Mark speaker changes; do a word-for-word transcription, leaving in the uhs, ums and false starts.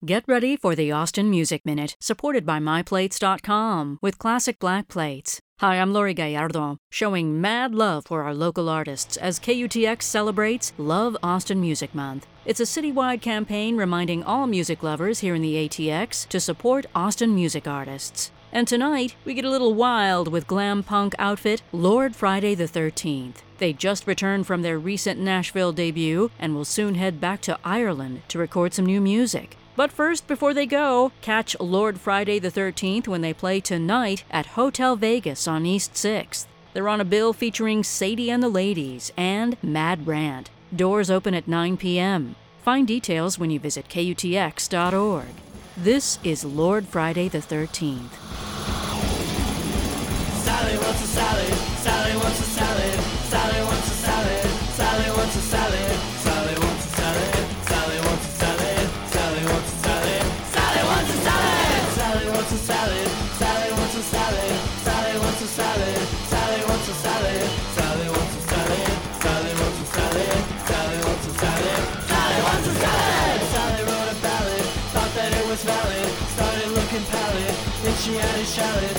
Speaker 1: Get ready for the Austin Music Minute, supported by my plates dot com with classic black plates. Hi, I'm Lori Gallardo, showing mad love for our local artists as K U T X celebrates Love Austin Music Month. It's a citywide campaign reminding all music lovers here in the A T X to support Austin music artists. And tonight, we get a little wild with glam punk outfit Lord Friday the thirteenth. They just returned from their recent Nashville debut and will soon head back to Ireland to record some new music. But first, before they go, catch Lord Friday the thirteenth when they play tonight at Hotel Vegas on East sixth. They're on a bill featuring Sadie and the Ladies and Mad Rant. Doors open at nine p.m. Find details when you visit K U T X dot org. This is Lord Friday the thirteenth.
Speaker 2: Sally wants a salad, Sally wants a salad, Sally wants a salad, Sally wants a salad, Sally wants a salad, Sally wants a salad, Sally wants a salad, Sally wants a salad, Sally wants a salad, Sally wants a salad, Sally wants a salad, Sally wants a salad, Sally wants a salad, Sally wants a salad, Sally wants a salad, Sally wants a salad. Sally wrote a ballad, thought that it was valid, started looking pallid, then she added shallot.